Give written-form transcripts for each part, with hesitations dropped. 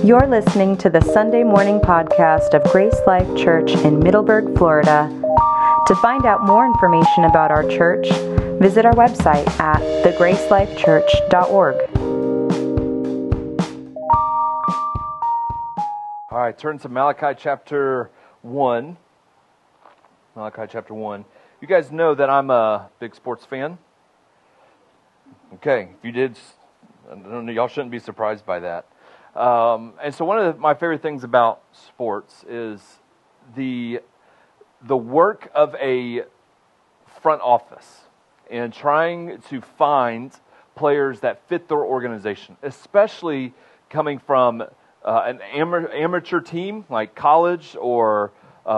You're listening to the Sunday morning podcast of Grace Life Church in Middleburg, Florida. To find out more information about our church, visit our website at thegracelifechurch.org. All right, turn to Malachi chapter 1. Malachi chapter 1. You guys know that I'm a big sports fan. Okay, if you did, I don't know, y'all shouldn't be surprised by that. And so one of my favorite things about sports is the work of a front office and trying to find players that fit their organization, especially coming from an amateur team like college or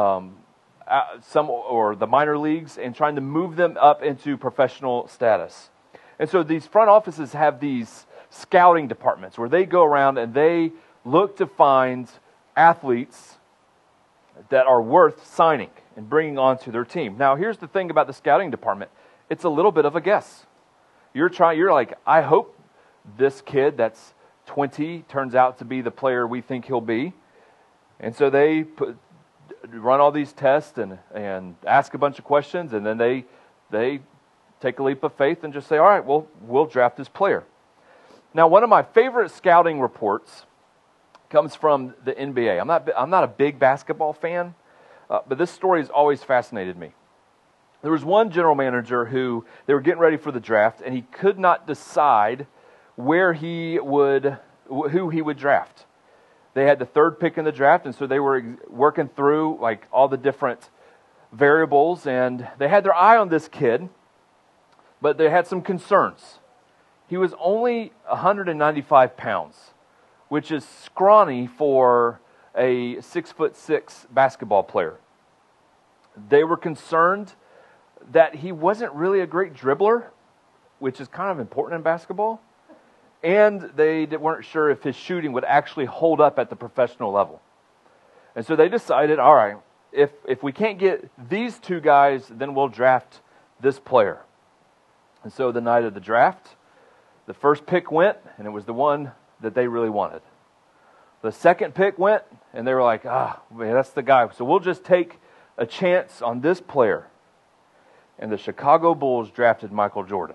the minor leagues, and trying to move them up into professional status. And so these front offices have these scouting departments where they go around and they look to find athletes that are worth signing and bringing onto their team. Now, here's the thing about the scouting department. It's a little bit of a guess. You're like, I hope this kid that's 20 turns out to be the player we think he'll be. And so they run all these tests and ask a bunch of questions, and then they take a leap of faith and just say, all right, well, we'll draft this player. Now, one of my favorite scouting reports comes from the NBA. I'm not a big basketball fan, but this story has always fascinated me. There was one general manager who they were getting ready for the draft, and he could not decide who he would draft. They had the third pick in the draft, and so they were working through like all the different variables, and they had their eye on this kid, but they had some concerns. He was only 195 pounds, which is scrawny for a 6'6" basketball player. They were concerned that he wasn't really a great dribbler, which is kind of important in basketball. And they weren't sure if his shooting would actually hold up at the professional level. And so they decided, all right, if we can't get these two guys, then we'll draft this player. And so the night of the draft, the first pick went, and it was the one that they really wanted. The second pick went, and they were like, man, that's the guy. So we'll just take a chance on this player. And the Chicago Bulls drafted Michael Jordan.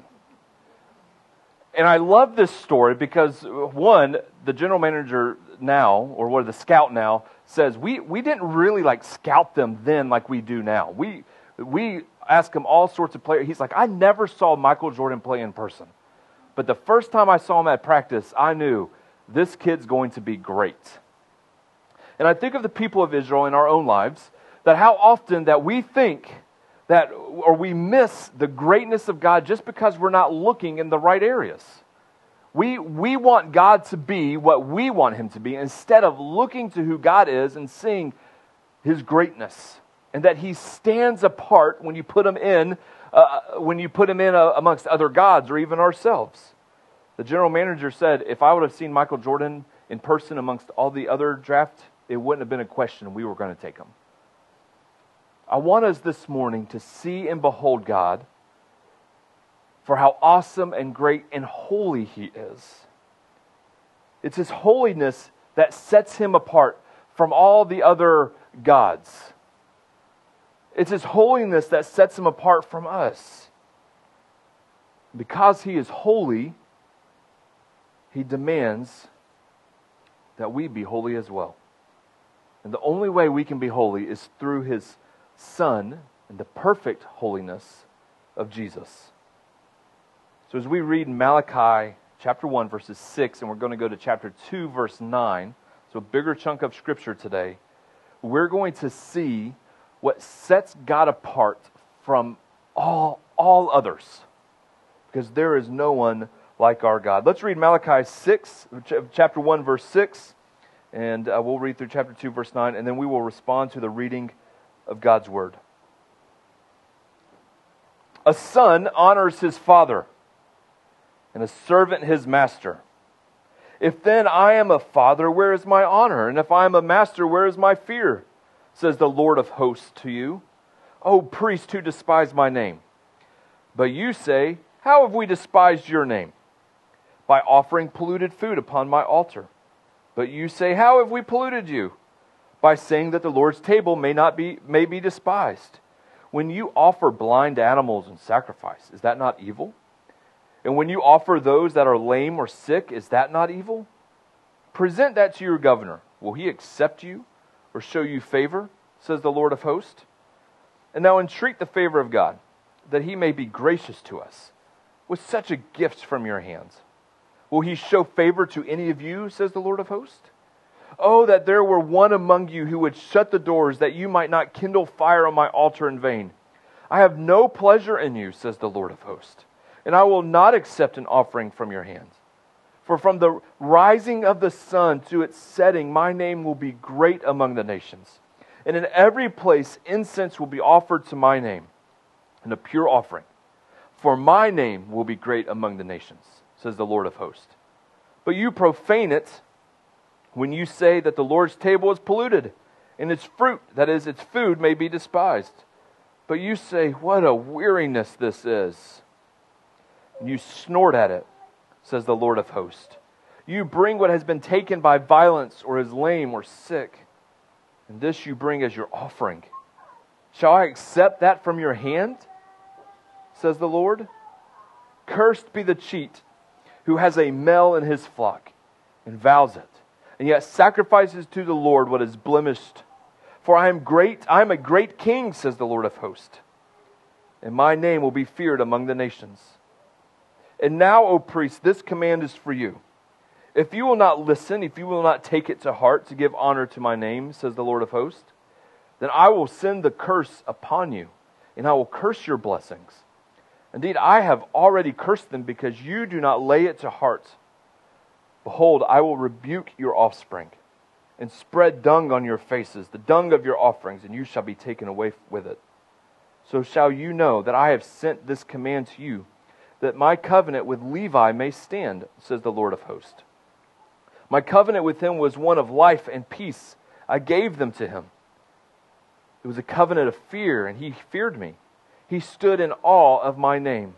And I love this story because, one, the general manager now, or the scout now, says, we didn't really like scout them then like we do now. We ask him all sorts of players. He's like, I never saw Michael Jordan play in person. But the first time I saw him at practice, I knew this kid's going to be great. And I think of the people of Israel in our own lives, that how often that we think that, or we miss the greatness of God just because we're not looking in the right areas. We want God to be what we want Him to be instead of looking to who God is and seeing His greatness, and that He stands apart when you put Him in amongst other gods or even ourselves. The general manager said, if I would have seen Michael Jordan in person amongst all the other draft, it wouldn't have been a question. We were going to take him. I want us this morning to see and behold God for how awesome and great and holy He is. It's His holiness that sets Him apart from all the other gods. It's His holiness that sets Him apart from us. Because He is holy, He demands that we be holy as well. And the only way we can be holy is through His Son and the perfect holiness of Jesus. So as we read Malachi chapter 1 verses 6, and we're going to go to chapter 2 verse 9, so a bigger chunk of Scripture today, we're going to see what sets God apart from all others. Because there is no one like our God. Let's read Malachi 6, chapter 1 verse 6, and we'll read through chapter 2 verse 9, and then we will respond to the reading of God's Word. A son honors his father, and a servant his master. If then I am a father, where is my honor? And if I am a master, where is my fear? Says the Lord of hosts to you. O priest who despise my name. But you say, how have we despised your name? By offering polluted food upon my altar. But you say, how have we polluted you? By saying that the Lord's table may be despised. When you offer blind animals in sacrifice, is that not evil? And when you offer those that are lame or sick, is that not evil? Present that to your governor. Will he accept you or show you favor, says the Lord of hosts? And now entreat the favor of God, that he may be gracious to us with such a gift from your hands. Will he show favor to any of you, says the Lord of hosts? Oh, that there were one among you who would shut the doors, that you might not kindle fire on my altar in vain. I have no pleasure in you, says the Lord of hosts, and I will not accept an offering from your hands. For from the rising of the sun to its setting, my name will be great among the nations. And in every place incense will be offered to my name, and a pure offering. For my name will be great among the nations, says the Lord of hosts. But you profane it when you say that the Lord's table is polluted, and its fruit, that is, its food, may be despised. But you say, what a weariness this is. And you snort at it, says the Lord of hosts. You bring what has been taken by violence, or is lame or sick, and this you bring as your offering. Shall I accept that from your hand, says the Lord? Cursed be the cheat who has a male in his flock, and vows it, and yet sacrifices to the Lord what is blemished. For I am a great king, says the Lord of hosts, and my name will be feared among the nations. And now, O priest, this command is for you. If you will not listen, if you will not take it to heart to give honor to my name, says the Lord of hosts, then I will send the curse upon you, and I will curse your blessings. Indeed, I have already cursed them because you do not lay it to heart. Behold, I will rebuke your offspring, and spread dung on your faces, the dung of your offerings, and you shall be taken away with it. So shall you know that I have sent this command to you, that my covenant with Levi may stand, says the Lord of hosts. My covenant with him was one of life and peace. I gave them to him. It was a covenant of fear, and he feared me. He stood in awe of my name.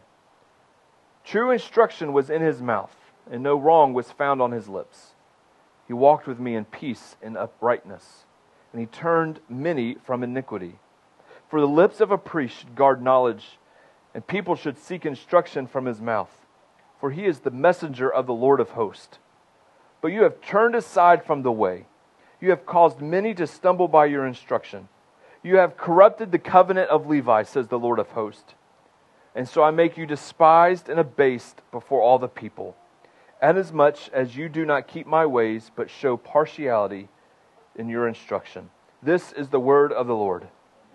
True instruction was in his mouth, and no wrong was found on his lips. He walked with me in peace and uprightness, and he turned many from iniquity. For the lips of a priest should guard knowledge, and people should seek instruction from his mouth. For he is the messenger of the Lord of hosts. But you have turned aside from the way. You have caused many to stumble by your instruction. You have corrupted the covenant of Levi, says the Lord of hosts. And so I make you despised and abased before all the people, inasmuch as you do not keep my ways, but show partiality in your instruction. This is the word of the Lord.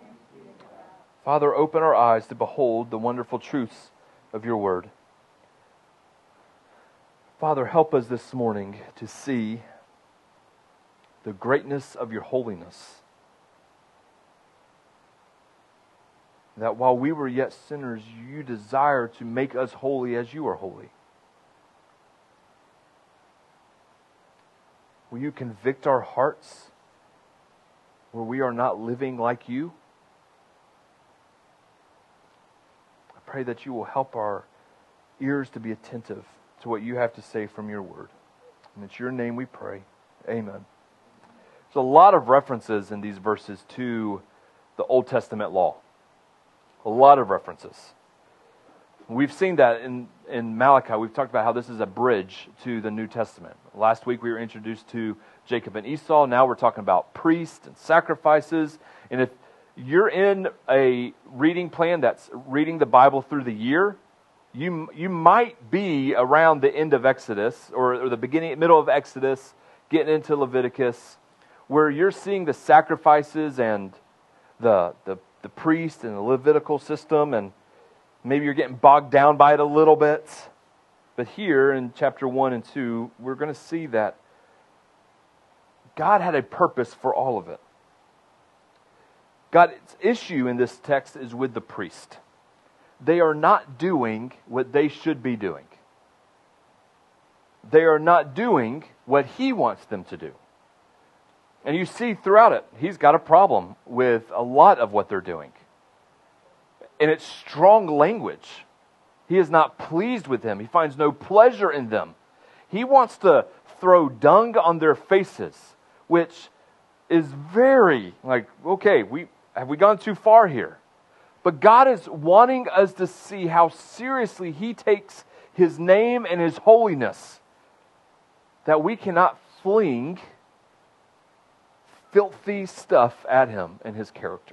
Father, open our eyes to behold the wonderful truths of your word. Father, help us this morning to see the greatness of your holiness. That while we were yet sinners, you desire to make us holy as you are holy. Will you convict our hearts where we are not living like you? I pray that you will help our ears to be attentive to what you have to say from your word. And it's your name we pray. Amen. There's a lot of references in these verses to the Old Testament law. A lot of references. We've seen that in Malachi. We've talked about how this is a bridge to the New Testament. Last week we were introduced to Jacob and Esau. Now we're talking about priests and sacrifices. And if you're in a reading plan that's reading the Bible through the year, you might be around the end of Exodus or the middle of Exodus, getting into Leviticus, where you're seeing the sacrifices and the priest and the Levitical system, and maybe you're getting bogged down by it a little bit. But here in chapter 1 and 2, we're going to see that God had a purpose for all of it. God's issue in this text is with the priest. They are not doing what they should be doing. They are not doing what He wants them to do. And you see throughout it, He's got a problem with a lot of what they're doing. And it's strong language. He is not pleased with them. He finds no pleasure in them. He wants to throw dung on their faces, which is very okay, have we gone too far here? But God is wanting us to see how seriously He takes His name and His holiness, that we cannot fling filthy stuff at Him and His character.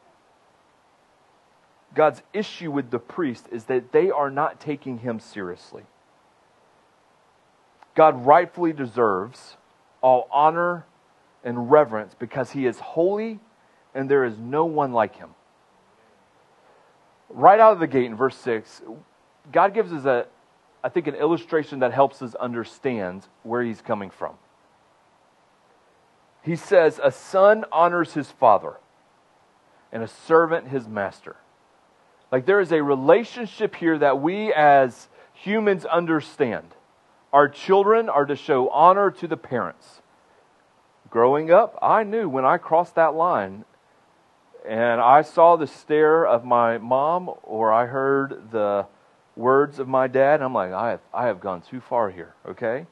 God's issue with the priest is that they are not taking Him seriously. God rightfully deserves all honor and reverence because He is holy and there is no one like Him. Right out of the gate in verse 6, God gives us an illustration that helps us understand where He's coming from. He says, a son honors his father and a servant his master. There is a relationship here that we as humans understand. Our children are to show honor to the parents. Growing up, I knew when I crossed that line and I saw the stare of my mom or I heard the words of my dad, I'm like, I have gone too far here, okay?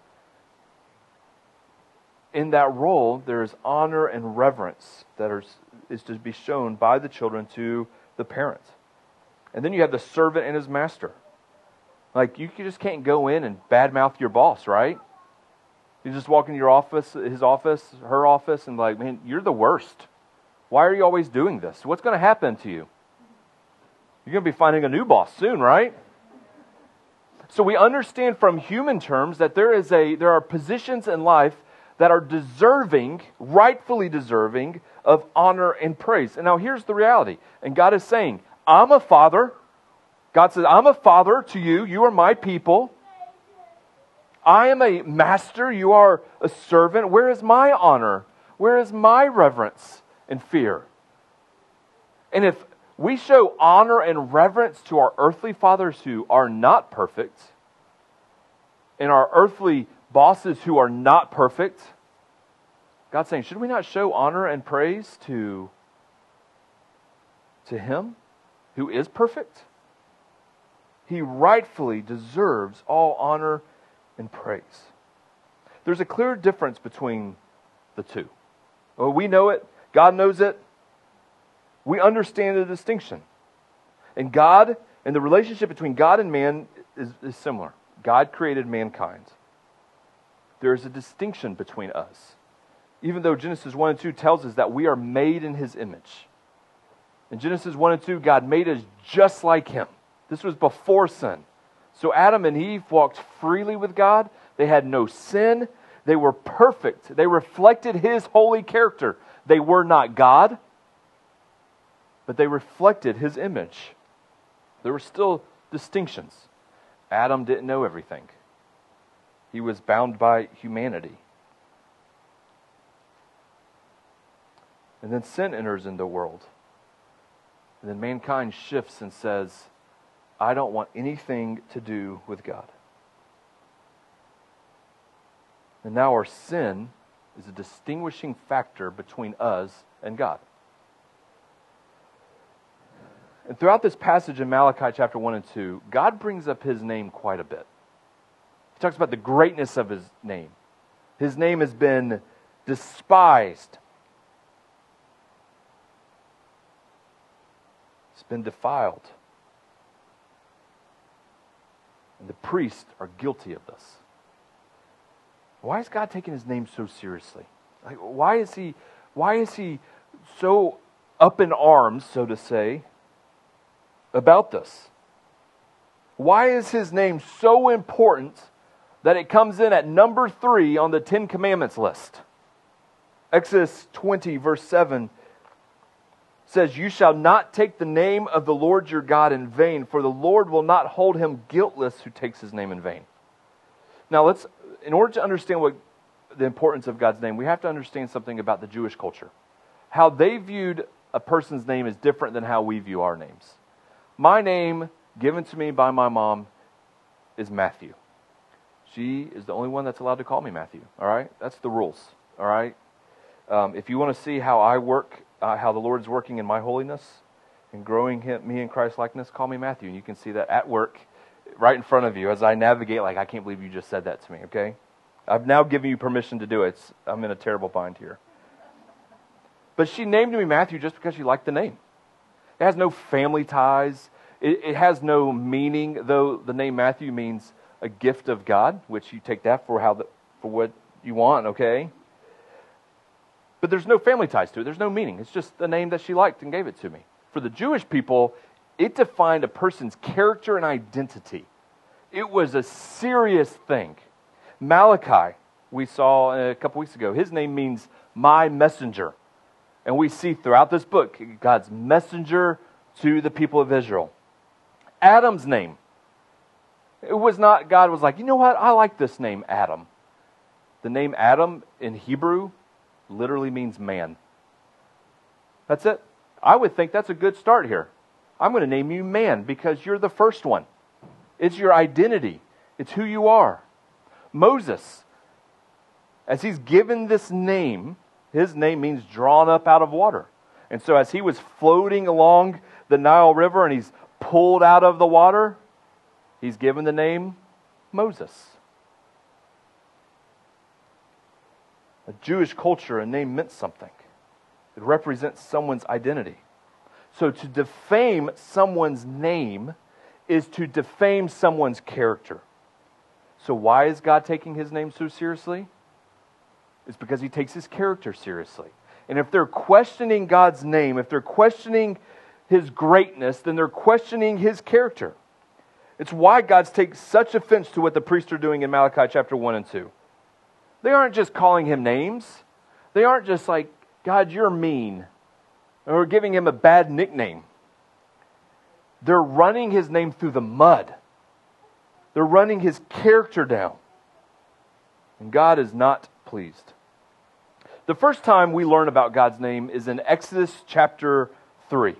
In that role, there is honor and reverence that is to be shown by the children to the parents. And then you have the servant and his master. You just can't go in and badmouth your boss, right? You just walk into your office, his office, her office, and man, you're the worst. Why are you always doing this? What's going to happen to you? You're going to be finding a new boss soon, right? So we understand from human terms that there are positions in life that are deserving, rightfully deserving, of honor and praise. And now here's the reality. And God is saying, I'm a father. God says, I'm a father to you. You are my people. I am a master. You are a servant. Where is my honor? Where is my reverence and fear? And if we show honor and reverence to our earthly fathers who are not perfect, and our earthly bosses who are not perfect, God's saying, should we not show honor and praise to Him who is perfect? He rightfully deserves all honor and praise. There's a clear difference between the two. Well, we know it. God knows it. We understand the distinction. And the relationship between God and man is similar. God created mankind. There is a distinction between us. Even though Genesis 1 and 2 tells us that we are made in His image. In Genesis 1 and 2, God made us just like Him. This was before sin. So Adam and Eve walked freely with God. They had no sin. They were perfect. They reflected His holy character. They were not God, but they reflected His image. There were still distinctions. Adam didn't know everything. He was bound by humanity. And then sin enters in the world. And then mankind shifts and says, I don't want anything to do with God. And now our sin is a distinguishing factor between us and God. And throughout this passage in Malachi chapter 1 and 2, God brings up His name quite a bit. He talks about the greatness of His name. His name has been despised. It's been defiled. And the priests are guilty of this. Why is God taking His name so seriously? Why is He so up in arms, so to say, about this? Why is His name so important that it comes in at number 3 on the 10 Commandments list? Exodus 20 verse 7 says, you shall not take the name of the Lord your God in vain, for the Lord will not hold him guiltless who takes His name in vain. Now in order to understand the importance of God's name, we have to understand something about the Jewish culture. How they viewed a person's name is different than how we view our names. My name, given to me by my mom, is Matthew. She is the only one that's allowed to call me Matthew. All right? That's the rules. All right? If you want to see how I work, how the Lord's working in my holiness and growing me in Christ-likeness, call me Matthew. And you can see that at work right in front of you as I navigate I can't believe you just said that to me, okay? I've now given you permission to do it. I'm in a terrible bind here. But she named me Matthew just because she liked the name. It has no family ties. It has no meaning, though the name Matthew means a gift of God, which you take that for what you want, okay? But there's no family ties to it. There's no meaning. It's just the name that she liked and gave it to me. For the Jewish people, it defined a person's character and identity. It was a serious thing. Malachi, we saw a couple weeks ago, his name means my messenger. And we see throughout this book, God's messenger to the people of Israel. Adam's name. It was not, God was like, you know what, I like this name, Adam. The name Adam in Hebrew literally means man. That's it. I would think that's a good start here. I'm going to name you man because you're the first one. It's your identity. It's who you are. Moses, as he's given this name, his name means drawn up out of water. And so as he was floating along the Nile River and he's pulled out of the water, he's given the name Moses. A Jewish culture, a name meant something. It represents someone's identity. So to defame someone's name is to defame someone's character. So why is God taking his name so seriously? It's because he takes his character seriously. And if they're questioning God's name, if they're questioning his greatness, then they're questioning his character. It's why God takes such offense to what the priests are doing in Malachi chapter 1 and 2. They aren't just calling him names. They aren't just like, God, you're mean, or giving him a bad nickname. They're running his name through the mud. They're running his character down. And God is not pleased. The first time we learn about God's name is in Exodus chapter 3.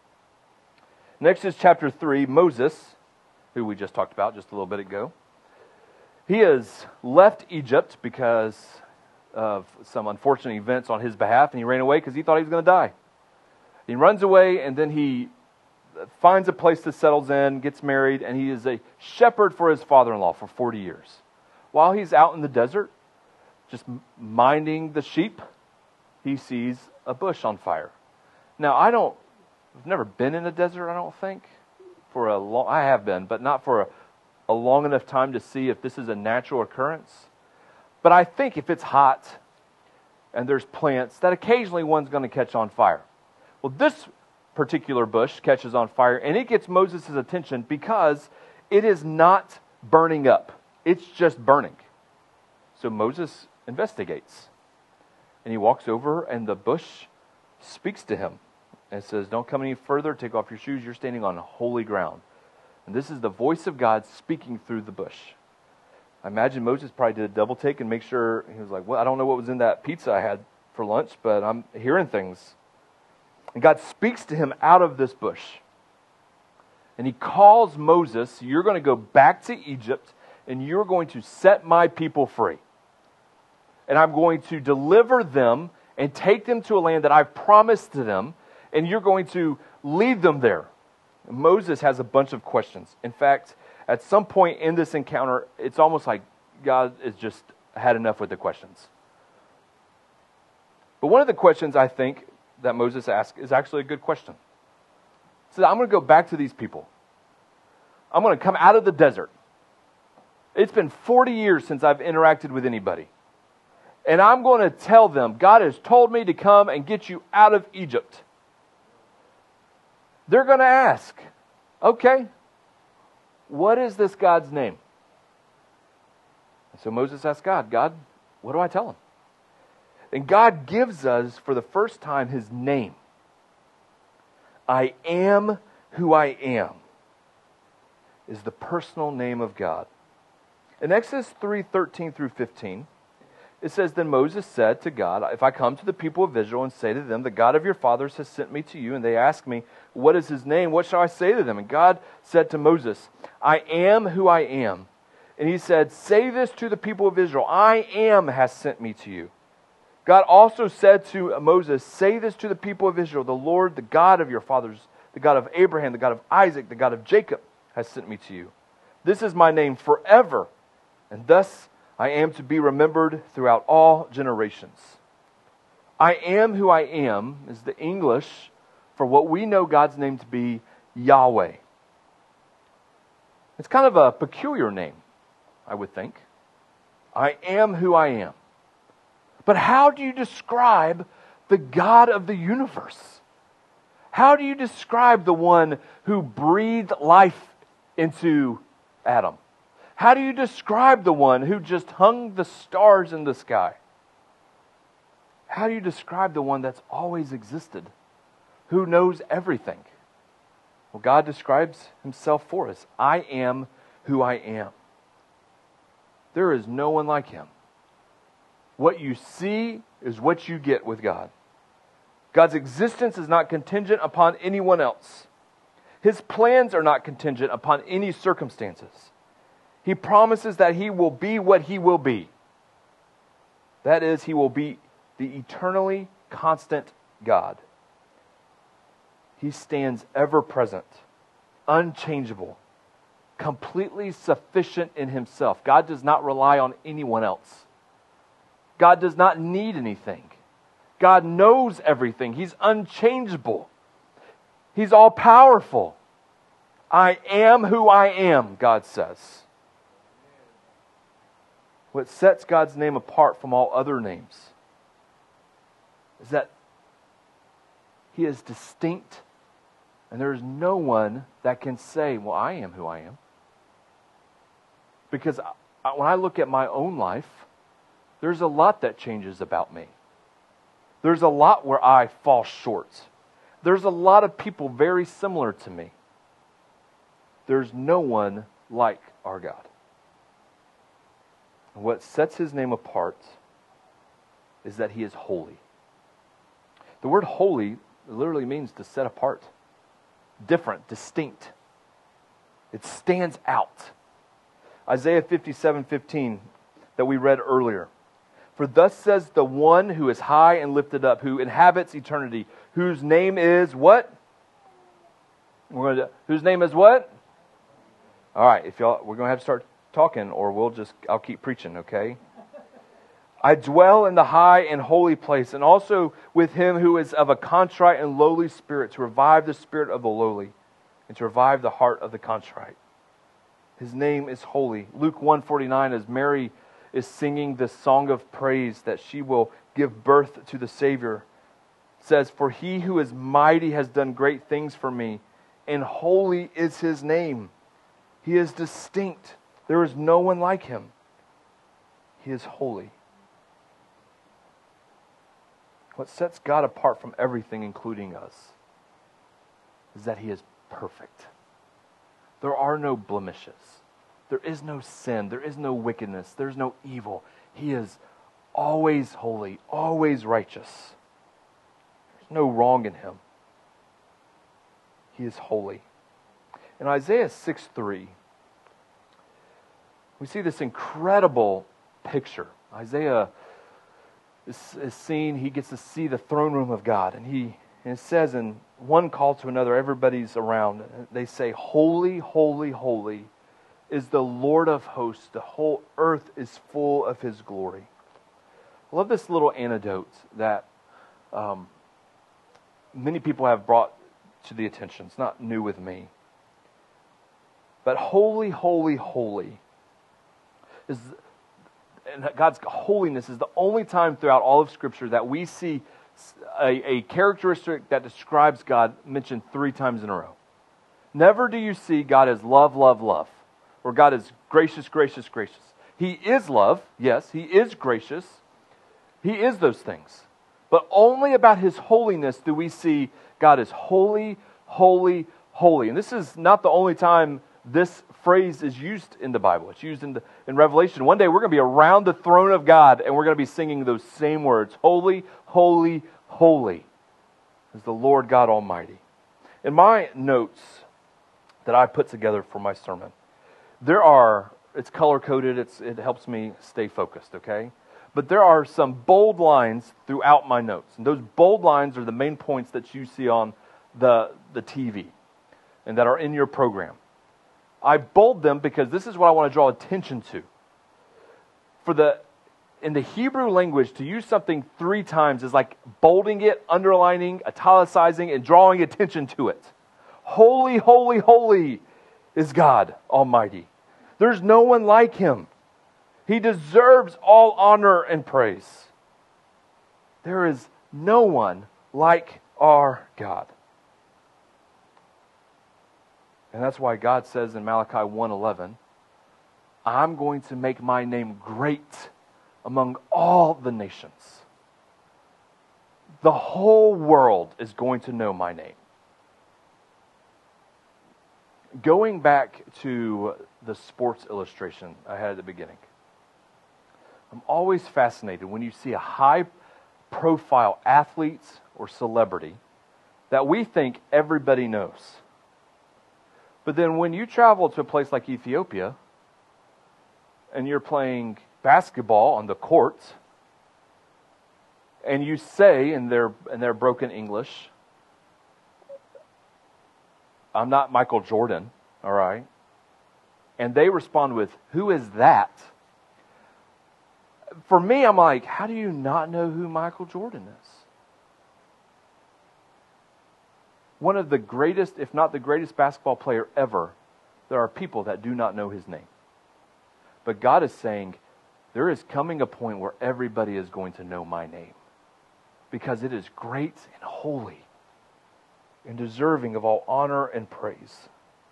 In Exodus chapter 3, Moses, who we just talked about just a little bit ago, he has left Egypt because of some unfortunate events on his behalf, and he ran away because he thought he was going to die. He runs away, and then he finds a place to settle in, gets married, and he is a shepherd for his father-in-law for 40 years. While he's out in the desert, just minding the sheep, he sees a bush on fire. Now, I've never been in a desert, I don't think. I have been, but not for a long enough time to see if this is a natural occurrence. But I think if it's hot and there's plants, that occasionally one's going to catch on fire. Well, this particular bush catches on fire, and it gets Moses' attention because it is not burning up. It's just burning. So Moses investigates. And he walks over, and the bush speaks to him and says, don't come any further, take off your shoes, you're standing on holy ground. And this is the voice of God speaking through the bush. I imagine Moses probably did a double take and make sure, he was like, well, I don't know what was in that pizza I had for lunch, but I'm hearing things. And God speaks to him out of this bush. And he calls Moses, you're going to go back to Egypt, and you're going to set my people free. And I'm going to deliver them and take them to a land that I've promised to them, and you're going to lead them there. And Moses has a bunch of questions. In fact, at some point in this encounter, it's almost like God has just had enough with the questions. But one of the questions I think that Moses asked is actually a good question. He said, I'm going to go back to these people. I'm going to come out of the desert. It's been 40 years since I've interacted with anybody. And I'm going to tell them, God has told me to come and get you out of Egypt. They're going to ask, okay, what is this God's name? And so Moses asked God, what do I tell him? And God gives us, for the first time, his name. I am who I am is the personal name of God. In Exodus 3:13 through 15, it says, Then Moses said to God, if I come to the people of Israel and say to them, the God of your fathers has sent me to you, and they ask me, what is his name? What shall I say to them? And God said to Moses, I am who I am. And he said, say this to the people of Israel, I am has sent me to you. God also said to Moses, say this to the people of Israel, the Lord, the God of your fathers, the God of Abraham, the God of Isaac, the God of Jacob has sent me to you. This is my name forever, and thus I am to be remembered throughout all generations. I am who I am is the English for what we know God's name to be, Yahweh. It's kind of a peculiar name, I would think. I am who I am. But how do you describe the God of the universe? How do you describe the one who breathed life into Adam? How do you describe the one who just hung the stars in the sky? How do you describe the one that's always existed, who knows everything? Well, God describes himself for us. I am who I am. There is no one like him. What you see is what you get with God. God's existence is not contingent upon anyone else. His plans are not contingent upon any circumstances. He promises that he will be what he will be. That is, he will be the eternally constant God. He stands ever present, unchangeable, completely sufficient in himself. God does not rely on anyone else. God does not need anything. God knows everything. He's unchangeable. He's all-powerful. I am who I am, God says. What sets God's name apart from all other names is that he is distinct, and there is no one that can say, well, I am who I am. Because when I look at my own life, there's a lot that changes about me. There's a lot where I fall short. There's a lot of people very similar to me. There's no one like our God. And what sets his name apart is that he is holy. The word holy literally means to set apart. Different, distinct. It stands out. Isaiah 57:15 that we read earlier. For thus says the one who is high and lifted up, who inhabits eternity, whose name is what? Whose name is what? All right, we're going to have to start talking, or I'll keep preaching, okay? I dwell in the high and holy place, and also with him who is of a contrite and lowly spirit, to revive the spirit of the lowly, and to revive the heart of the contrite. His name is holy. Luke 1:49, as Mary is singing this song of praise that she will give birth to the Savior, says, for he who is mighty has done great things for me, and holy is his name. He is distinct. There is no one like him. He is holy. What sets God apart from everything, including us, is that he is perfect. There are no blemishes. There is no sin. There is no wickedness. There's no evil. He is always holy, always righteous. There's no wrong in him. He is holy. In Isaiah 6:3, we see this incredible picture. Isaiah is seen, he gets to see the throne room of God. And it says in one call to another, everybody's around. They say, holy, holy, holy is the Lord of hosts. The whole earth is full of his glory. I love this little anecdote that many people have brought to the attention. It's not new with me. But holy, holy, holy is... And God's holiness is the only time throughout all of Scripture that we see a characteristic that describes God mentioned 3 times in a row. Never do you see God as love, love, love. Or God is gracious, gracious, gracious. He is love. Yes, he is gracious. He is those things. But only about his holiness do we see God is holy, holy, holy. And this is not the only time this phrase is used in the Bible. It's used in Revelation. One day we're going to be around the throne of God and we're going to be singing those same words. Holy, holy, holy is the Lord God Almighty. In my notes that I put together for my sermon, it's color-coded, it helps me stay focused, okay? But there are some bold lines throughout my notes. And those bold lines are the main points that you see on the TV and that are in your program. I bold them because this is what I want to draw attention to. in the Hebrew language, to use something 3 times is like bolding it, underlining, italicizing, and drawing attention to it. Holy, holy, holy is God Almighty. There's no one like Him. He deserves all honor and praise. There is no one like our God. And that's why God says in Malachi 1:11, I'm going to make my name great among all the nations. The whole world is going to know my name. Going back to the sports illustration I had at the beginning, I'm always fascinated when you see a high-profile athlete or celebrity that we think everybody knows. But then when you travel to a place like Ethiopia and you're playing basketball on the court and you say in their broken English, I'm not Michael Jordan, all right? And they respond with, who is that? For me, I'm like, how do you not know who Michael Jordan is? One of the greatest, if not the greatest basketball player ever, there are people that do not know his name. But God is saying, there is coming a point where everybody is going to know my name. Because it is great and holy and deserving of all honor and praise.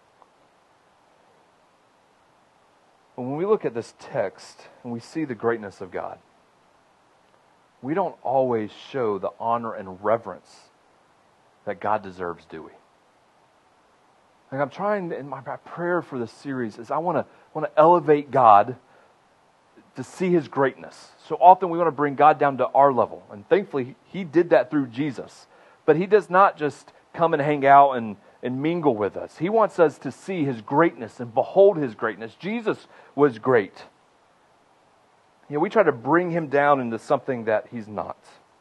When we look at this text and we see the greatness of God, we don't always show the honor and reverence that God deserves, do we? Like I'm trying, in my prayer for this series is I want to elevate God to see His greatness. So often we want to bring God down to our level. And thankfully, He did that through Jesus. But He does not just come and hang out and mingle with us. He wants us to see His greatness and behold His greatness. Jesus was great. You know, we try to bring Him down into something that He's not.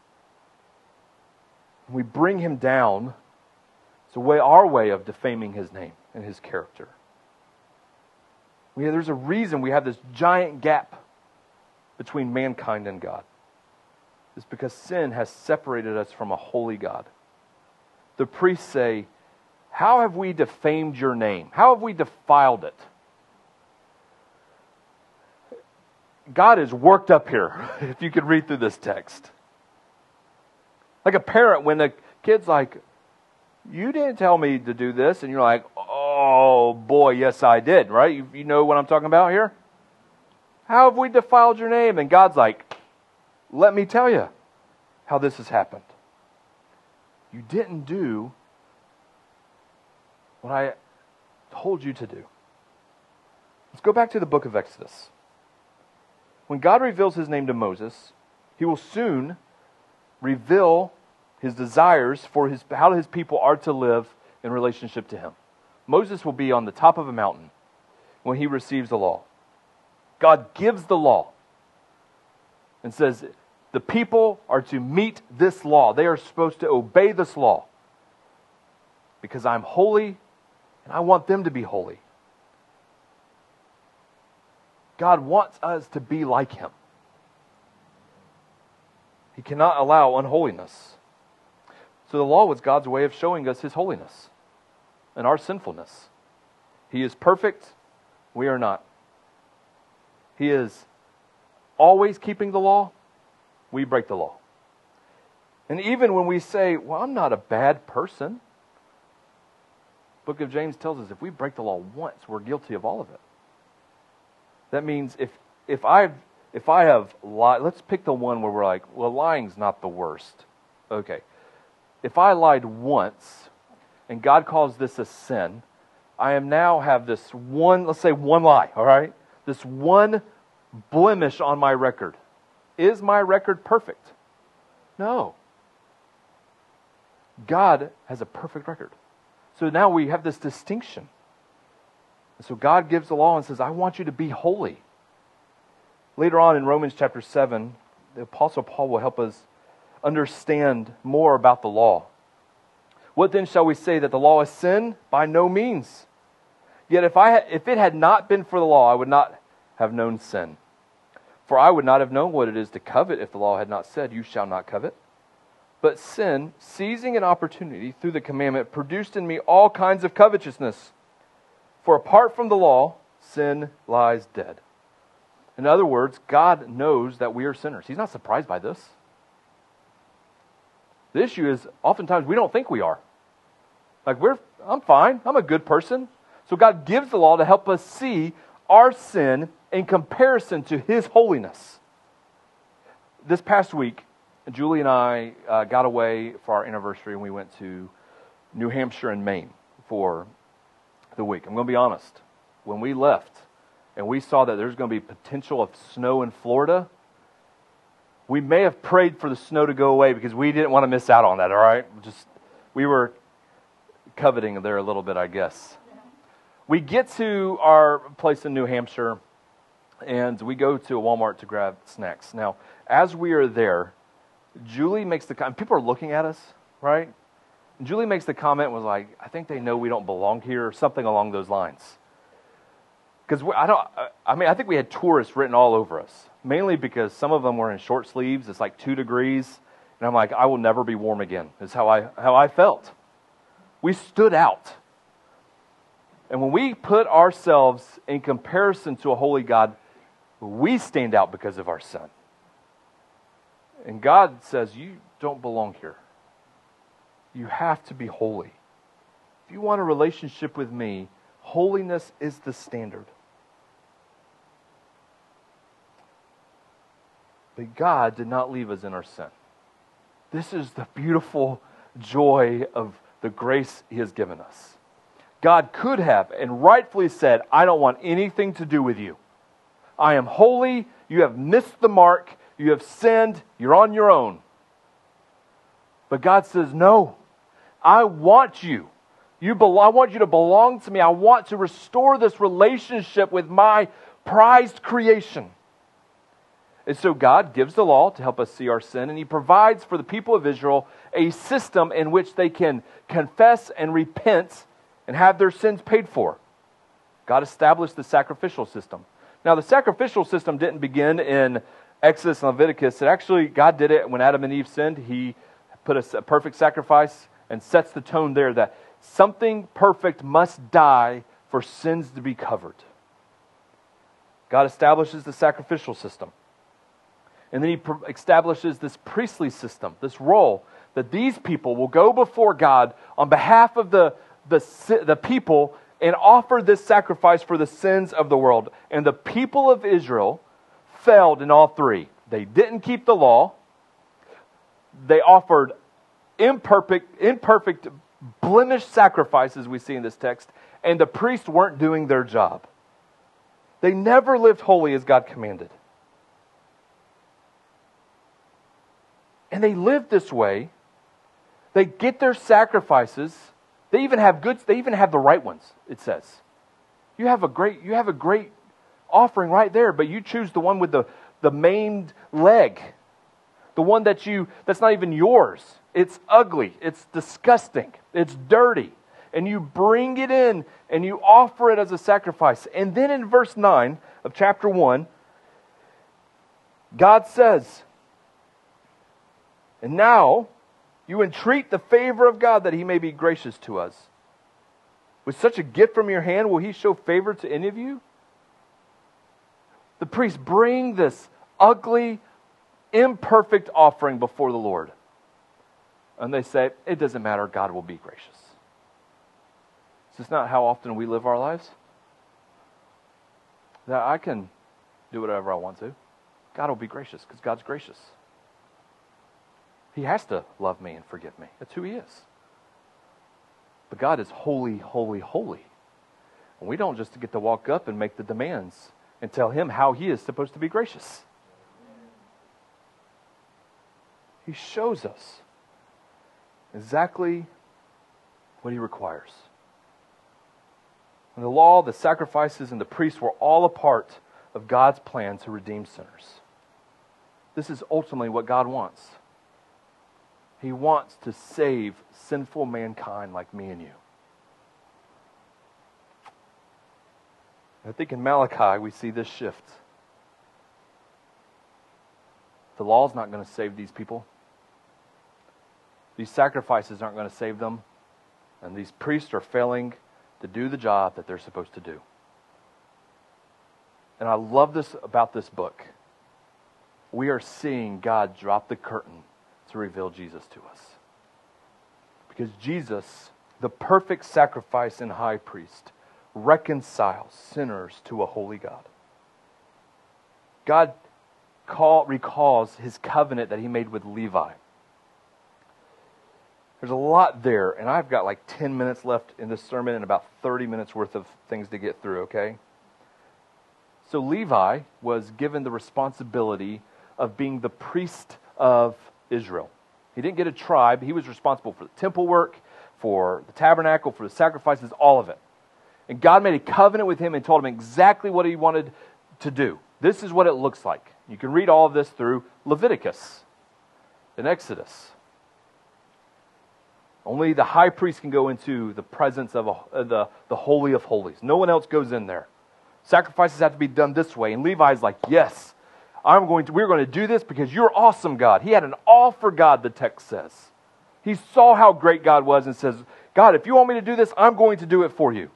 We bring Him down. It's our way of defaming His name and His character. There's a reason we have this giant gap between mankind and God. It's because sin has separated us from a holy God. The priests say, how have we defamed your name? How have we defiled it? God is worked up here, if you could read through this text. Like a parent, when the kid's like, you didn't tell me to do this, and you're like, oh boy, yes I did, right? You know what I'm talking about here? How have we defiled your name? And God's like, let me tell you how this has happened. You didn't do what I told you to do. Let's go back to the book of Exodus. When God reveals His name to Moses, He will soon reveal His desires for how His people are to live in relationship to Him. Moses will be on the top of a mountain when he receives the law. God gives the law and says, the people are to meet this law. They are supposed to obey this law because I'm holy and I want them to be holy. God wants us to be like Him. He cannot allow unholiness. So the law was God's way of showing us His holiness and our sinfulness. He is perfect. We are not. He is always keeping the law. We break the law. And even when we say, well, I'm not a bad person, the book of James tells us if we break the law once, we're guilty of all of it. That means if I have lied, let's pick the one where we're like, well, lying's not the worst. Okay. If I lied once, and God calls this a sin, I am now have this one, let's say one lie, all right? This one blemish on my record. Is my record perfect? No. God has a perfect record. So now we have this distinction. So God gives the law and says, I want you to be holy. Later on in Romans chapter 7, the Apostle Paul will help us understand more about the law. What then shall we say, that the law is sin? By no means. Yet if it had not been for the law, I would not have known sin. For I would not have known what it is to covet if the law had not said, 'You shall not covet.' But sin, seizing an opportunity through the commandment, produced in me all kinds of covetousness. For apart from the law, sin lies dead." In other words, God knows that we are sinners. He's not surprised by this. The issue is, oftentimes we don't think we are. Like, I'm fine. I'm a good person. So God gives the law to help us see our sin in comparison to His holiness. This past week, Julie and I got away for our anniversary, and we went to New Hampshire and Maine for the week. I'm going to be honest. When we left and we saw that there's going to be potential of snow in Florida, we may have prayed for the snow to go away because we didn't want to miss out on that, all right? We were coveting there a little bit, I guess. We get to our place in New Hampshire, and we go to a Walmart to grab snacks. Now, as we are there, Julie makes the comment, people are looking at us, right? And Julie makes the comment, was like, "I think they know we don't belong here," or something along those lines. Because I think we had tourists written all over us, mainly because some of them were in short sleeves. It's like 2 degrees, and I'm like, I will never be warm again. Is how I felt. We stood out. And when we put ourselves in comparison to a holy God, we stand out because of our sin. And God says, "You don't belong here. You have to be holy. If you want a relationship with me, holiness is the standard." But God did not leave us in our sin. This is the beautiful joy of the grace He has given us. God could have and rightfully said, "I don't want anything to do with you. I am holy. You have missed the mark. You have sinned. You're on your own." But God says, "No, I want you. I want you to belong to me. I want to restore this relationship with my prized creation." And so God gives the law to help us see our sin, and He provides for the people of Israel a system in which they can confess and repent and have their sins paid for. God established the sacrificial system. Now, the sacrificial system didn't begin in Exodus and Leviticus. God did it when Adam and Eve sinned. He put a perfect sacrifice and sets the tone there that something perfect must die for sins to be covered. God establishes the sacrificial system. And then He establishes this priestly system, this role, that these people will go before God on behalf of the people and offer this sacrifice for the sins of the world. And the people of Israel failed in all three. They didn't keep the law. They offered imperfect, blemished sacrifices we see in this text. And the priests weren't doing their job. They never lived holy as God commanded. And they live this way. They get their sacrifices. They even have the right ones, it says. You have a great offering right there, but you choose the one with the maimed leg. The one that's not even yours. It's ugly. It's disgusting. It's dirty. And you bring it in and you offer it as a sacrifice. And then in verse 9 of chapter 1, God says, "And now you entreat the favor of God that He may be gracious to us. With such a gift from your hand, will He show favor to any of you?" The priests bring this ugly, imperfect offering before the Lord. And they say, "It doesn't matter, God will be gracious." Is this not how often we live our lives? That I can do whatever I want to. God will be gracious because God's gracious. He has to love me and forgive me. That's who He is. But God is holy, holy, holy. And we don't just get to walk up and make the demands and tell Him how He is supposed to be gracious. He shows us exactly what He requires. And the law, the sacrifices, and the priests were all a part of God's plan to redeem sinners. This is ultimately what God wants. He wants to save sinful mankind like me and you. I think in Malachi we see this shift. The law's not going to save these people. These sacrifices aren't going to save them. And these priests are failing to do the job that they're supposed to do. And I love this about this book. We are seeing God drop the curtain to reveal Jesus to us. Because Jesus, the perfect sacrifice and high priest, reconciles sinners to a holy God. God recalls his covenant that he made with Levi. There's a lot there, and I've got like 10 minutes left in this sermon and about 30 minutes worth of things to get through, okay? So Levi was given the responsibility of being the priest of Israel. He didn't get a tribe. He was responsible for the temple work, for the tabernacle, for the sacrifices, all of it. And God made a covenant with him and told him exactly what he wanted to do. This is what it looks like. You can read all of this through Leviticus and Exodus. Only the high priest can go into the presence of the Holy of Holies. No one else goes in there. Sacrifices have to be done this way. And Levi's like, yes, we're going to do this because you're awesome, God. He had an awe for God, the text says. He saw how great God was and says, God, if you want me to do this, I'm going to do it for you.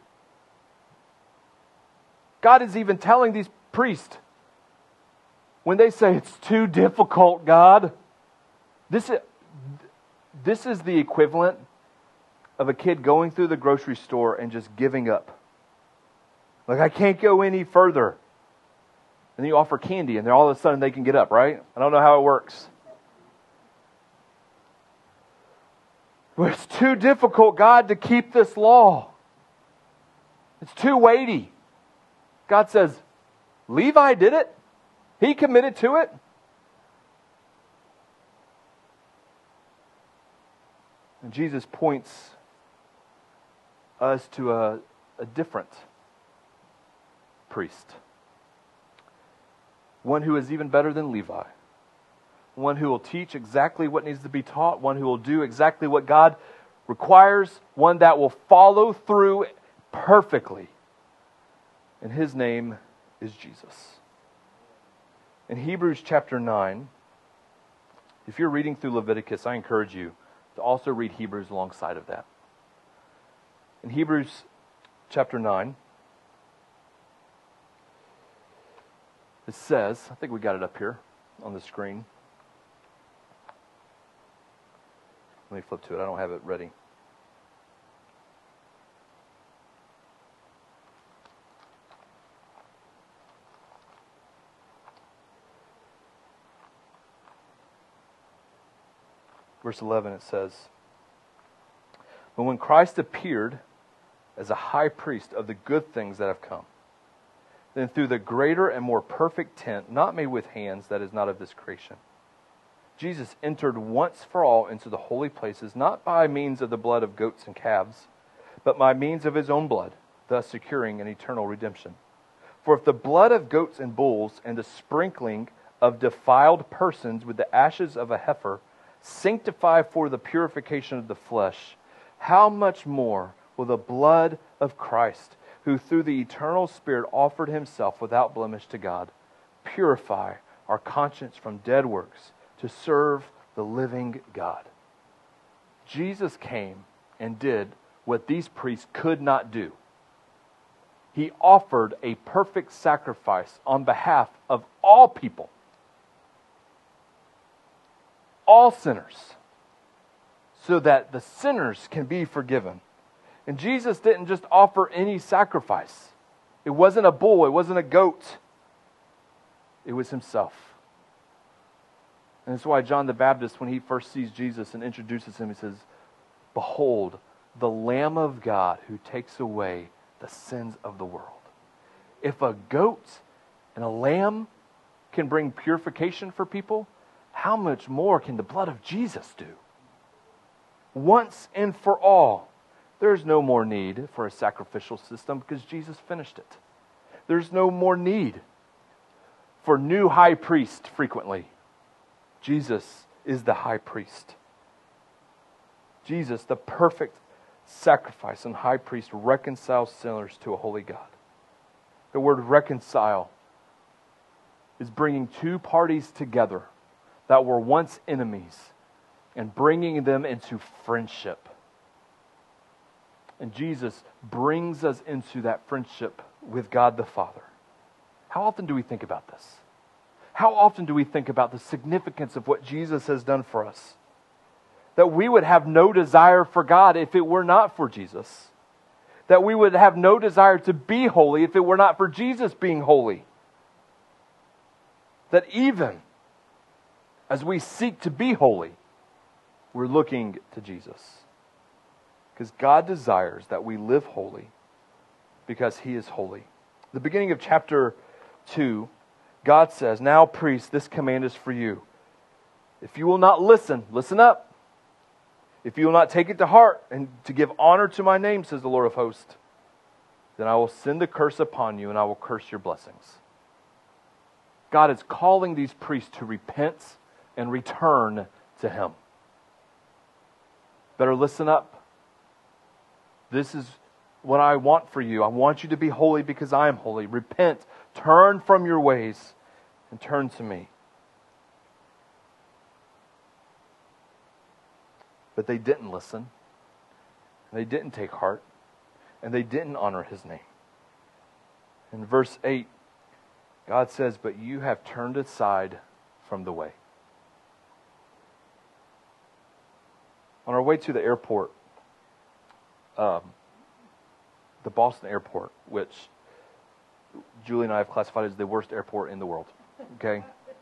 God is even telling these priests, when they say it's too difficult, God, this is the equivalent of a kid going through the grocery store and just giving up. Like, I can't go any further. And then you offer candy and then all of a sudden they can get up, right? I don't know how it works. But it's too difficult, God, to keep this law. It's too weighty. God says, Levi did it. He committed to it. And Jesus points us to a different priest. One who is even better than Levi. One who will teach exactly what needs to be taught. One who will do exactly what God requires. One that will follow through perfectly. And his name is Jesus. In Hebrews chapter 9, if you're reading through Leviticus, I encourage you to also read Hebrews alongside of that. In Hebrews chapter 9, it says, I think we got it up here on the screen. Let me flip to it. I don't have it ready. Verse 11, it says, but when Christ appeared as a high priest of the good things that have come, then through the greater and more perfect tent, not made with hands, that is not of this creation, Jesus entered once for all into the holy places, not by means of the blood of goats and calves, but by means of his own blood, thus securing an eternal redemption. For if the blood of goats and bulls and the sprinkling of defiled persons with the ashes of a heifer sanctify for the purification of the flesh, how much more will the blood of Christ, who through the eternal Spirit offered himself without blemish to God, purify our conscience from dead works to serve the living God. Jesus came and did what these priests could not do. He offered a perfect sacrifice on behalf of all people. All sinners, so that the sinners can be forgiven. And Jesus didn't just offer any sacrifice. It wasn't a bull, it wasn't a goat. It was himself. And that's why John the Baptist, when he first sees Jesus and introduces him, he says, behold, the Lamb of God who takes away the sins of the world. If a goat and a lamb can bring purification for people, how much more can the blood of Jesus do? Once and for all, there's no more need for a sacrificial system because Jesus finished it. There's no more need for new high priest frequently. Jesus is the high priest. Jesus, the perfect sacrifice and high priest, reconciles sinners to a holy God. The word reconcile is bringing two parties together that were once enemies and bringing them into friendship. And Jesus brings us into that friendship with God the Father. How often do we think about this? How often do we think about the significance of what Jesus has done for us? That we would have no desire for God if it were not for Jesus. That we would have no desire to be holy if it were not for Jesus being holy. That even as we seek to be holy, we're looking to Jesus. Because God desires that we live holy because He is holy. The beginning of chapter 2, God says, "Now, priests, this command is for you. If you will not listen, listen up. If you will not take it to heart and to give honor to my name, says the Lord of hosts, then I will send a curse upon you and I will curse your blessings." God is calling these priests to repent and return to Him. Better listen up. This is what I want for you. I want you to be holy because I am holy. Repent, turn from your ways, and turn to me. But they didn't listen. They didn't take heart. And they didn't honor His name. In verse 8, God says, "But you have turned aside from the way." On our way to the airport, the Boston airport, which Julie and I have classified as the worst airport in the world. Okay?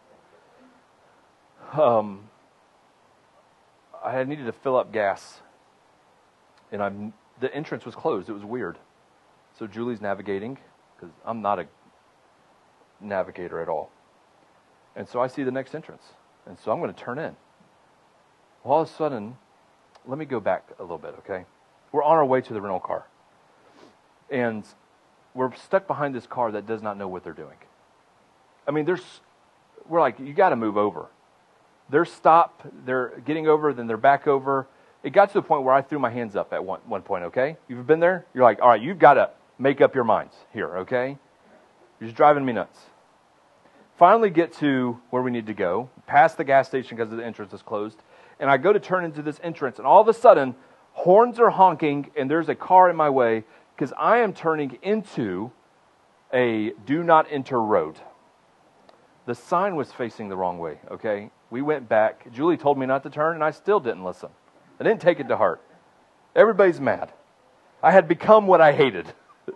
I had needed to fill up gas, and the entrance was closed. It was weird. So Julie's navigating, because I'm not a navigator at all. And so I see the next entrance, and so I'm going to turn in. Well, all of a sudden, let me go back a little bit, okay? We're on our way to the rental car, and we're stuck behind this car that does not know what they're doing. I mean, we're like, you got to move over. They're stopped, they're getting over, then they're back over. It got to the point where I threw my hands up at one point, okay? You've been there? You're like, all right, you've got to make up your minds here, okay? You're just driving me nuts. Finally get to where we need to go, past the gas station because the entrance is closed, and I go to turn into this entrance, and all of a sudden, horns are honking, and there's a car in my way because I am turning into a do not enter road. The sign was facing the wrong way, okay? We went back. Julie told me not to turn, and I still didn't listen. I didn't take it to heart. Everybody's mad. I had become what I hated.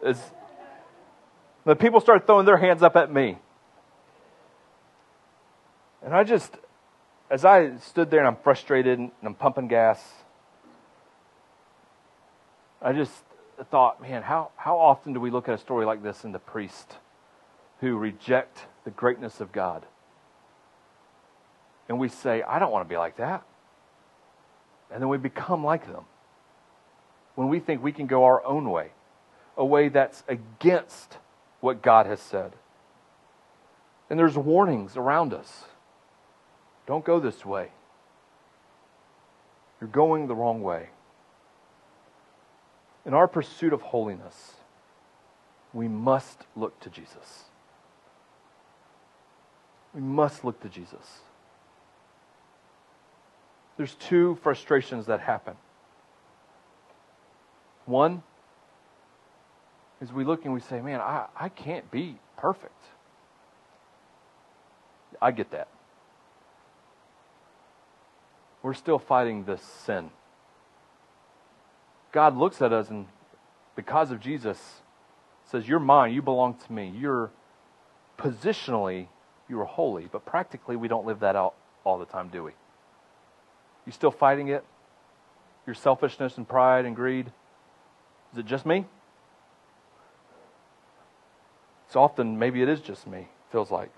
The people started throwing their hands up at me. And as I stood there and I'm frustrated and I'm pumping gas, I just thought, man, how often do we look at a story like this in the priest who reject the greatness of God? And we say, I don't want to be like that. And then we become like them. When we think we can go our own way, a way that's against what God has said. And there's warnings around us. Don't go this way. You're going the wrong way. In our pursuit of holiness, we must look to Jesus. We must look to Jesus. There's two frustrations that happen. One is we look and we say, man, I can't be perfect. I get that. We're still fighting this sin. God looks at us and because of Jesus says, you're mine, you belong to me. Positionally, you are holy, but practically we don't live that out all the time, do we? You still fighting it? Your selfishness and pride and greed? Is it just me? So often, maybe it is just me, feels like.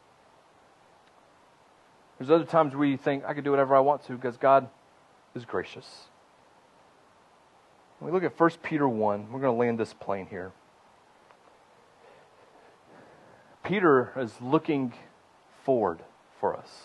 There's other times where you think, I can do whatever I want to because God is gracious. When we look at 1 Peter 1, we're going to land this plane here. Peter is looking forward for us.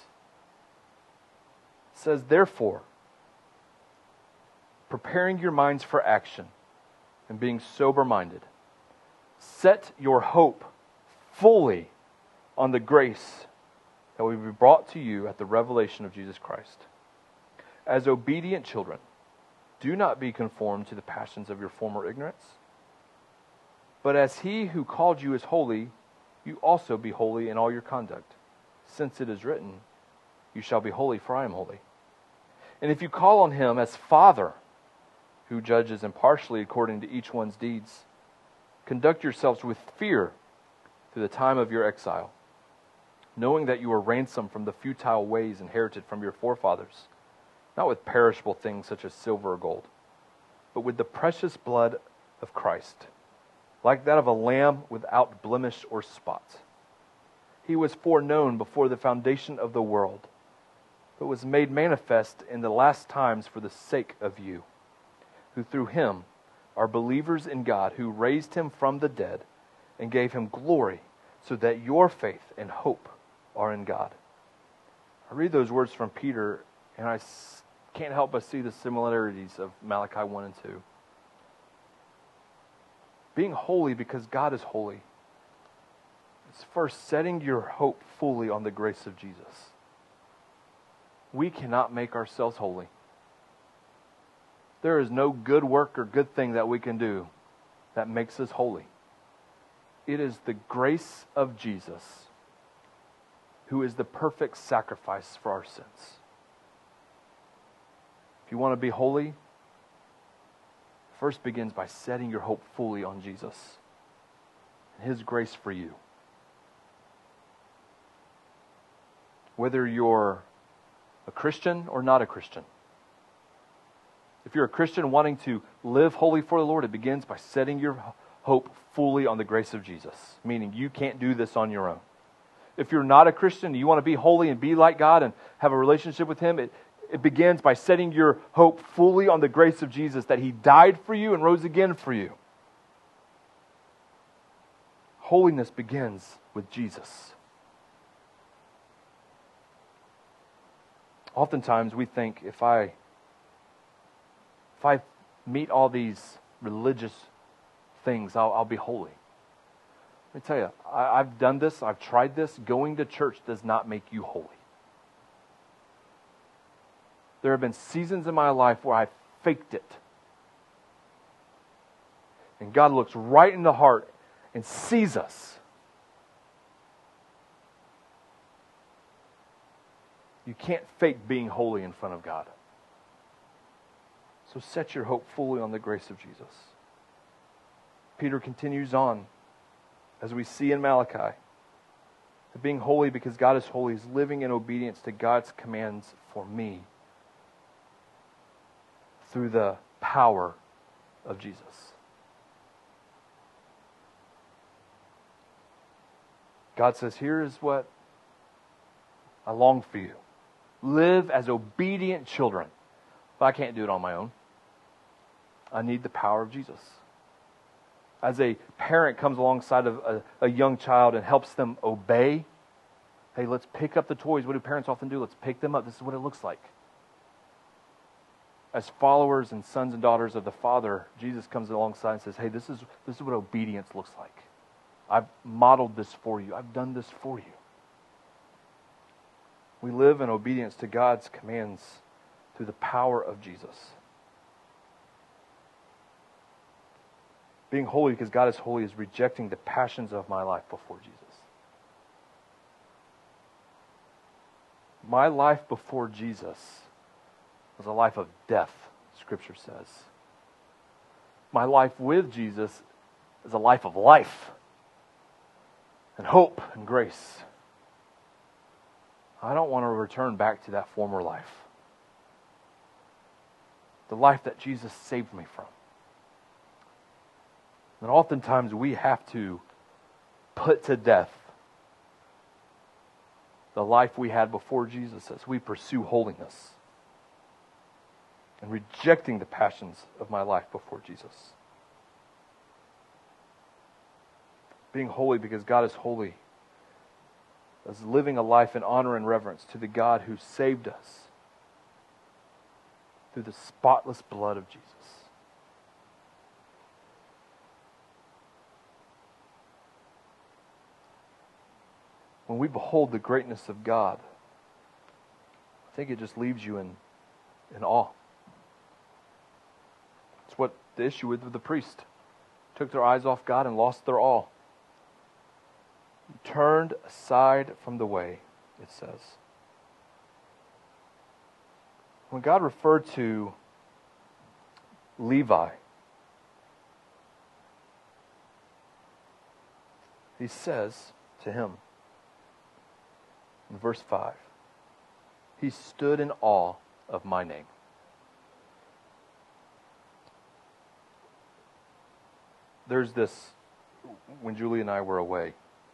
It says, therefore, preparing your minds for action and being sober-minded, set your hope fully on the grace that will be brought to you at the revelation of Jesus Christ. As obedient children, do not be conformed to the passions of your former ignorance, but as He who called you is holy, you also be holy in all your conduct, since it is written, you shall be holy, for I am holy. And if you call on Him as Father, who judges impartially according to each one's deeds, conduct yourselves with fear through the time of your exile, knowing that you were ransomed from the futile ways inherited from your forefathers, not with perishable things such as silver or gold, but with the precious blood of Christ, like that of a lamb without blemish or spot. He was foreknown before the foundation of the world, but was made manifest in the last times for the sake of you, who through Him are believers in God, who raised Him from the dead and gave Him glory, so that your faith and hope are in God. I read those words from Peter, and I can't help but see the similarities of Malachi 1 and 2. Being holy because God is holy is first setting your hope fully on the grace of Jesus. We cannot make ourselves holy. There is no good work or good thing that we can do that makes us holy. It is the grace of Jesus, who is the perfect sacrifice for our sins. If you want to be holy, first begins by setting your hope fully on Jesus and His grace for you. Whether you're a Christian or not a Christian, if you're a Christian wanting to live holy for the Lord, it begins by setting your hope fully on the grace of Jesus, meaning you can't do this on your own. If you're not a Christian, you want to be holy and be like God and have a relationship with Him, it begins by setting your hope fully on the grace of Jesus, that He died for you and rose again for you. Holiness begins with Jesus. Oftentimes we think, if I meet all these religious things, I'll be holy. Let me tell you, I've done this, I've tried this. Going to church does not make you holy. There have been seasons in my life where I faked it. And God looks right in the heart and sees us. You can't fake being holy in front of God. So set your hope fully on the grace of Jesus. Peter continues on, as we see in Malachi, that being holy because God is holy is living in obedience to God's commands for me through the power of Jesus. God says, here is what I long for you. Live as obedient children. But I can't do it on my own. I need the power of Jesus. As a parent comes alongside of a young child and helps them obey, hey, let's pick up the toys. What do parents often do? Let's pick them up. This is what it looks like. As followers and sons and daughters of the Father, Jesus comes alongside and says, hey, this is what obedience looks like. I've modeled this for you. I've done this for you. We live in obedience to God's commands through the power of Jesus. Being holy because God is holy is rejecting the passions of my life before Jesus. My life before Jesus was a life of death, Scripture says. My life with Jesus is a life of life and hope and grace. I don't want to return back to that former life. The life that Jesus saved me from. And oftentimes we have to put to death the life we had before Jesus as we pursue holiness and rejecting the passions of my life before Jesus. Being holy because God is holy is living a life in honor and reverence to the God who saved us through the spotless blood of Jesus. when we behold the greatness of God, I think it just leaves you in awe. It's what the issue with the priest. Took their eyes off God and lost their awe. Turned aside from the way, it says. When God referred to Levi, He says to him in verse 5, he stood in awe of my name. There's this, when Julie and I were away,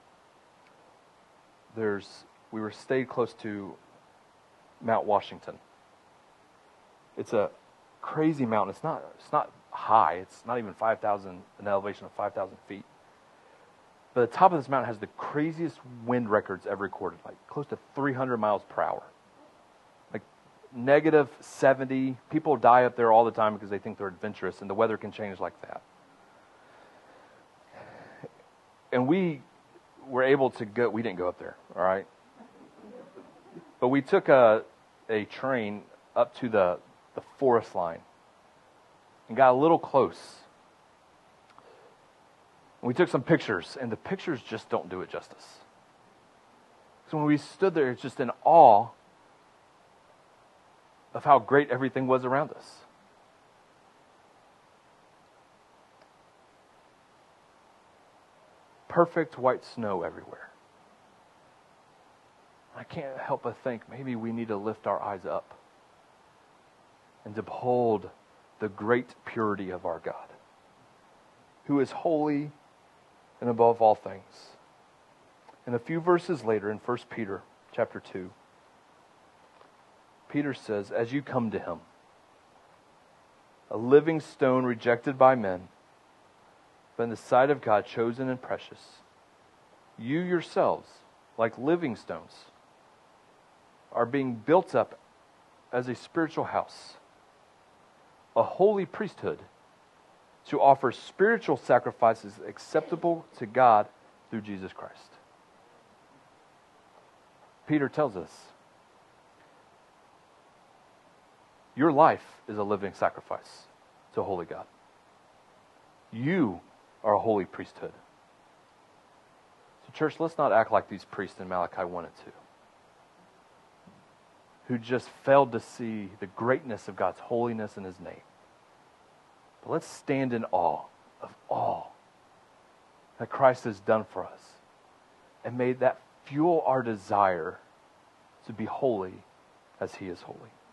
we were stayed close to Mount Washington. It's a crazy mountain. It's not high. It's not even 5,000, an elevation of 5,000 feet. But the top of this mountain has the craziest wind records ever recorded, like close to 300 miles per hour. Like negative 70. People die up there all the time because they think they're adventurous, and the weather can change like that. And we were able to go, we didn't go up there, all right? But we took a train up to the forest line and got a little close. We took some pictures, and the pictures just don't do it justice. So when we stood there, it's just in awe of how great everything was around us. Perfect white snow everywhere. I can't help but think maybe we need to lift our eyes up and to behold the great purity of our God, who is holy and above all things. And a few verses later in 1 Peter chapter 2, Peter says, as you come to him, a living stone rejected by men, but in the sight of God chosen and precious, you yourselves, like living stones, are being built up as a spiritual house, a holy priesthood, to offer spiritual sacrifices acceptable to God through Jesus Christ. Peter tells us, your life is a living sacrifice to a holy God. You are a holy priesthood. So church, let's not act like these priests in Malachi 1 and 2, who just failed to see the greatness of God's holiness in His name. But let's stand in awe of all that Christ has done for us, and may that fuel our desire to be holy as He is holy.